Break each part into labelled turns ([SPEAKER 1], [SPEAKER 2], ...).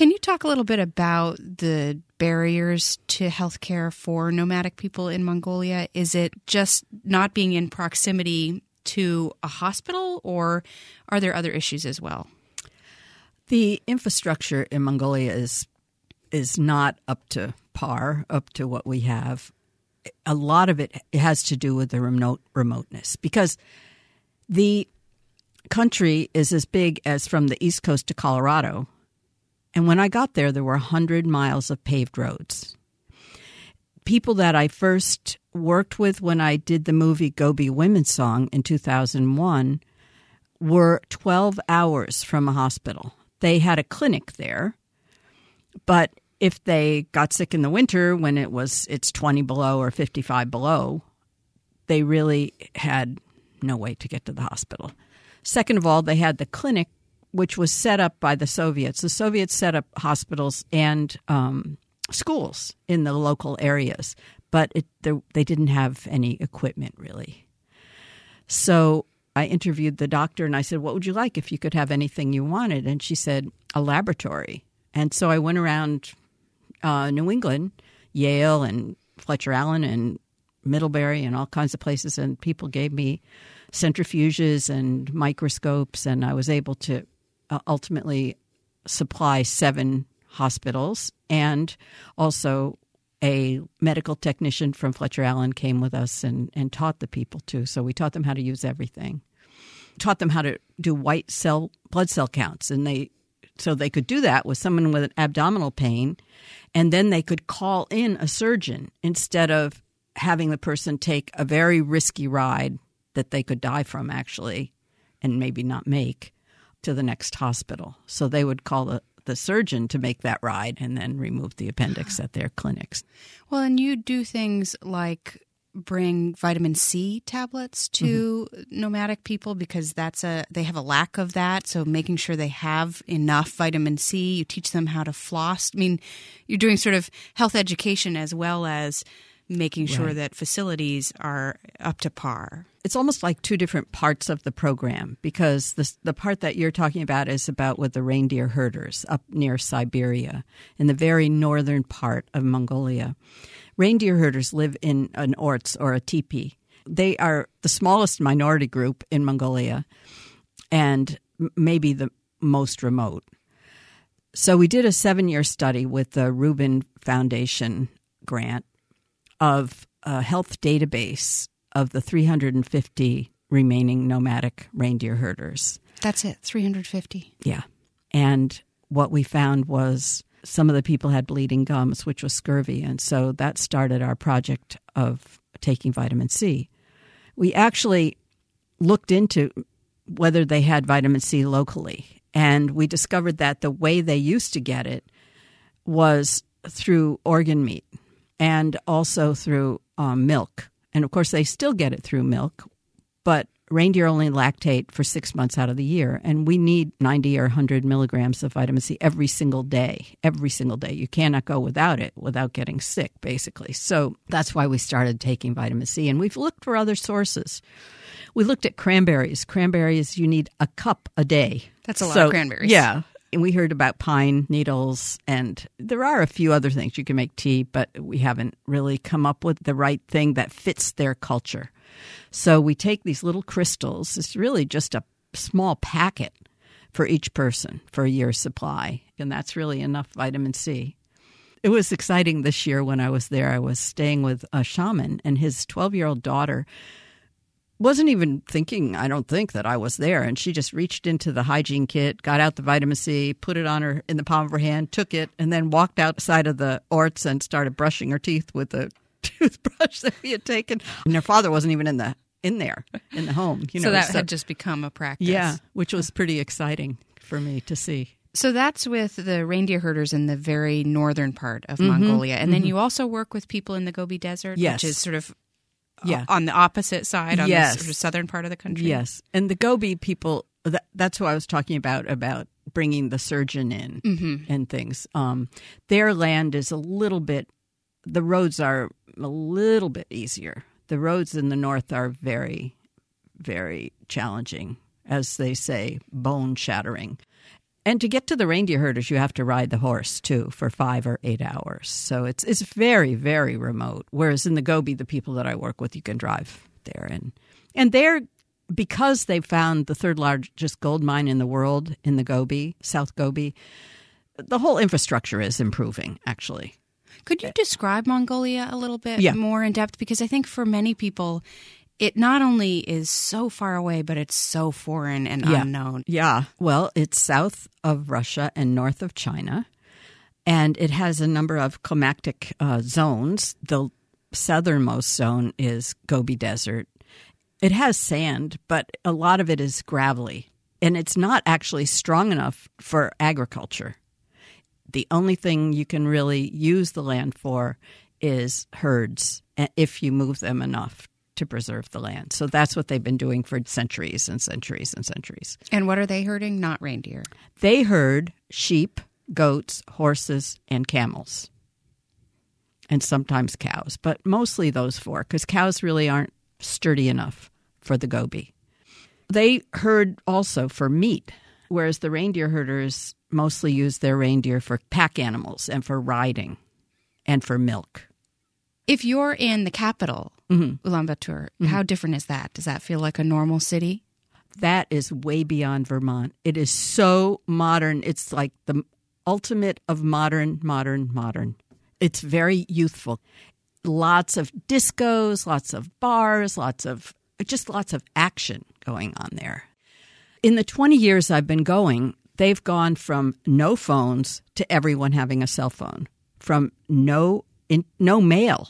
[SPEAKER 1] Can you talk a little bit about the barriers to healthcare for nomadic people in Mongolia? Is it just not being in proximity to a hospital, or are there other issues as well?
[SPEAKER 2] The infrastructure in Mongolia is not up to par, up to what we have. A lot of it has to do with the remoteness, because the country is as big as from the East Coast to Colorado. And when I got there were 100 miles of paved roads. People that I first worked with when I did the movie Gobi Women's Song in 2001 were 12 hours from a hospital. They had a clinic there, but if they got sick in the winter when it's 20 below or 55 below, they really had no way to get to the hospital. Second of all, they had the clinic, which was set up by the Soviets. The Soviets set up hospitals and schools in the local areas, but they didn't have any equipment really. So I interviewed the doctor and I said, what would you like if you could have anything you wanted? And she said, a laboratory. And so I went around New England, Yale and Fletcher Allen and Middlebury and all kinds of places, and people gave me centrifuges and microscopes, and I was able to ultimately supply 7 hospitals, and also a medical technician from Fletcher Allen came with us and taught the people too. So we taught them how to use everything. Taught them how to do blood cell counts, and so they could do that with someone with an abdominal pain, and then they could call in a surgeon instead of having the person take a very risky ride that they could die from actually and maybe not make to the next hospital. So they would call the surgeon to make that ride and then remove the appendix at their clinics.
[SPEAKER 1] Well, and you do things like bring vitamin C tablets to nomadic people because they have a lack of that. So making sure they have enough vitamin C, you teach them how to floss. I mean, you're doing sort of health education as well as making sure that facilities are up to par.
[SPEAKER 2] It's almost like 2 different parts of the program, because the part that you're talking about is about with the reindeer herders up near Siberia in the very northern part of Mongolia. Reindeer herders live in an orts or a teepee. They are the smallest minority group in Mongolia and maybe the most remote. So we did a 7-year study with the Rubin Foundation grant of a health database of the 350 remaining nomadic reindeer herders.
[SPEAKER 1] That's it, 350?
[SPEAKER 2] Yeah. And what we found was some of the people had bleeding gums, which was scurvy, and so that started our project of taking vitamin C. We actually looked into whether they had vitamin C locally, and we discovered that the way they used to get it was through organ meat and also through milk. And, of course, they still get it through milk, but reindeer only lactate for 6 months out of the year, and we need 90 or 100 milligrams of vitamin C every single day. Every single day. You cannot go without it without getting sick, basically. So that's why we started taking vitamin C, and we've looked for other sources. We looked at cranberries. Cranberries, you need a cup a day.
[SPEAKER 1] That's a lot of cranberries.
[SPEAKER 2] Yeah. And we heard about pine needles, and there are a few other things. You can make tea, but we haven't really come up with the right thing that fits their culture. So we take these little crystals. It's really just a small packet for each person for a year's supply, and that's really enough vitamin C. It was exciting this year when I was there. I was staying with a shaman, and his 12-year-old daughter wasn't even thinking, I don't think, that I was there. And she just reached into the hygiene kit, got out the vitamin C, put it on her in the palm of her hand, took it, and then walked outside of the orts and started brushing her teeth with the toothbrush that we had taken. And her father wasn't even in there in the home.
[SPEAKER 1] So that had just become a practice.
[SPEAKER 2] Yeah, which was pretty exciting for me to see.
[SPEAKER 1] So that's with the reindeer herders in the very northern part of Mongolia. And then you also work with people in the Gobi Desert, which is sort of on the opposite side, on the sort of southern part of the country.
[SPEAKER 2] Yes. And the Gobi people, that's who I was talking about bringing the surgeon in and things. Their land is a little bit, the roads are a little bit easier. The roads in the north are very, very challenging, as they say, bone shattering. And to get to the reindeer herders, you have to ride the horse, too, for 5 or 8 hours. So it's very, very remote. Whereas in the Gobi, the people that I work with, you can drive there. And they're, because they found the third largest gold mine in the world in the Gobi, South Gobi, the whole infrastructure is improving, actually.
[SPEAKER 1] Could you describe Mongolia a little bit more in depth? Because I think for many people, it not only is so far away, but it's so foreign and unknown.
[SPEAKER 2] Yeah. Well, it's south of Russia and north of China, and it has a number of climactic zones. The southernmost zone is Gobi Desert. It has sand, but a lot of it is gravelly, and it's not actually strong enough for agriculture. The only thing you can really use the land for is herds, if you move them enough to preserve the land. So that's what they've been doing for centuries and centuries and centuries.
[SPEAKER 1] And what are they herding? Not reindeer.
[SPEAKER 2] They herd sheep, goats, horses, and camels, and sometimes cows, but mostly those 4, because cows really aren't sturdy enough for the Gobi. They herd also for meat, whereas the reindeer herders mostly use their reindeer for pack animals and for riding and for milk.
[SPEAKER 1] If you're in the capital, Ulaanbaatar, how different is that? Does that feel like a normal city?
[SPEAKER 2] That is way beyond Vermont. It is so modern. It's like the ultimate of modern. It's very youthful. Lots of discos, lots of bars, lots of action going on there. In the 20 years I've been going, they've gone from no phones to everyone having a cell phone, from no mail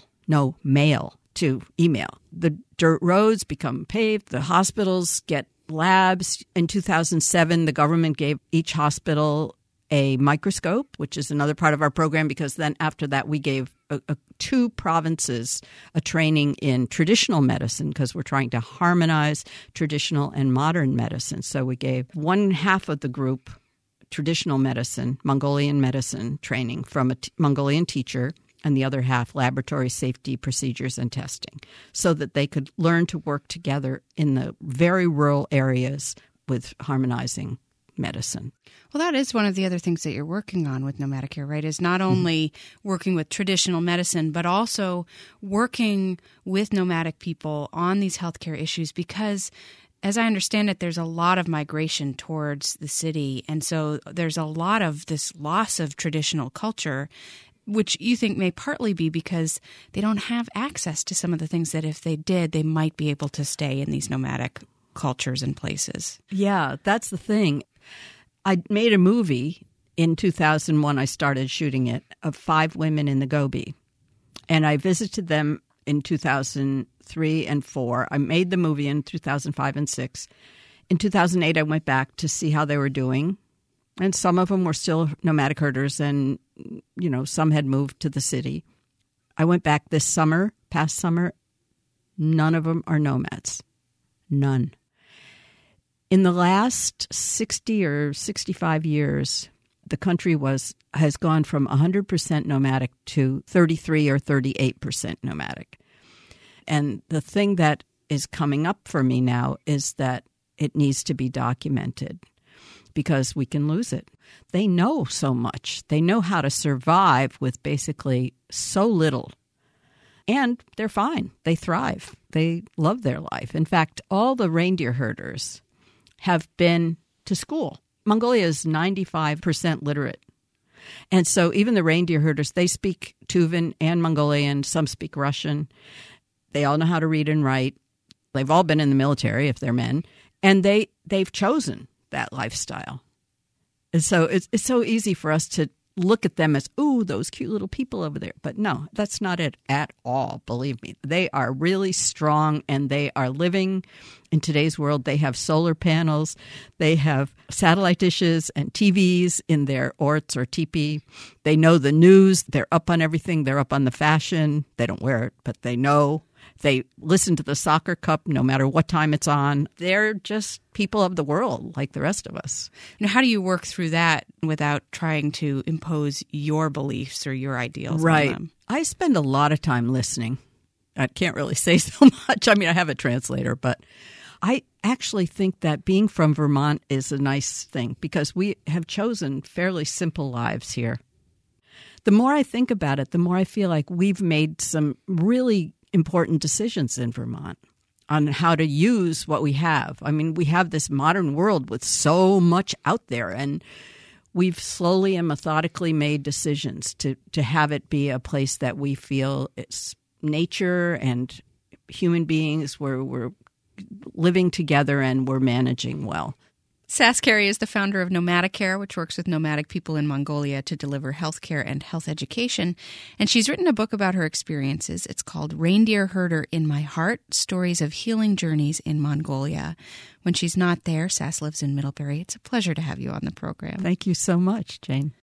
[SPEAKER 2] to email. The dirt roads become paved. The hospitals get labs. In 2007, the government gave each hospital a microscope, which is another part of our program, because then after that we gave 2 provinces a training in traditional medicine, because we're trying to harmonize traditional and modern medicine. So we gave one half of the group traditional medicine, Mongolian medicine training from a Mongolian teacher, and the other half laboratory safety procedures and testing, so that they could learn to work together in the very rural areas with harmonizing medicine.
[SPEAKER 1] Well, that is one of the other things that you're working on with Nomadic Care, right? Is not only working with traditional medicine, but also working with nomadic people on these healthcare issues, because as I understand it, there's a lot of migration towards the city. And so there's a lot of this loss of traditional culture, which you think may partly be because they don't have access to some of the things that if they did, they might be able to stay in these nomadic cultures and places.
[SPEAKER 2] Yeah, that's the thing. I made a movie in 2001. I started shooting it of 5 women in the Gobi. And I visited them in 2003 and 4. I made the movie in 2005 and 6. In 2008, I went back to see how they were doing. And some of them were still nomadic herders, and, some had moved to the city. I went back this summer, past summer. None of them are nomads. None. In the last 60 or 65 years, the country has gone from 100% nomadic to 33 or 38% nomadic. And the thing that is coming up for me now is that it needs to be documented, because we can lose it. They know so much. They know how to survive with basically so little. And they're fine. They thrive. They love their life. In fact, all the reindeer herders have been to school. Mongolia is 95% literate. And so even the reindeer herders, they speak Tuvan and Mongolian. Some speak Russian. They all know how to read and write. They've all been in the military if they're men. And they've chosen that lifestyle. And so it's so easy for us to look at them as, ooh, those cute little people over there. But no, that's not it at all. Believe me, they are really strong, and they are living in today's world. They have solar panels. They have satellite dishes and TVs in their orts or teepee. They know the news. They're up on everything. They're up on the fashion. They don't wear it, but they know. They listen to the soccer cup no matter what time it's on. They're just people of the world like the rest of us.
[SPEAKER 1] Now, how do you work through that without trying to impose your beliefs or your ideals on them?
[SPEAKER 2] I spend a lot of time listening. I can't really say so much. I mean, I have a translator, but I actually think that being from Vermont is a nice thing because we have chosen fairly simple lives here. The more I think about it, the more I feel like we've made some really important decisions in Vermont on how to use what we have. I mean, we have this modern world with so much out there, and we've slowly and methodically made decisions to have it be a place that we feel it's nature and human beings where we're living together and we're managing well.
[SPEAKER 1] Sass Carey is the founder of Nomadicare, which works with nomadic people in Mongolia to deliver healthcare and health education. And she's written a book about her experiences. It's called Reindeer Herder in My Heart, Stories of Healing Journeys in Mongolia. When she's not there, Sass lives in Middlebury. It's a pleasure to have you on the program.
[SPEAKER 2] Thank you so much, Jane.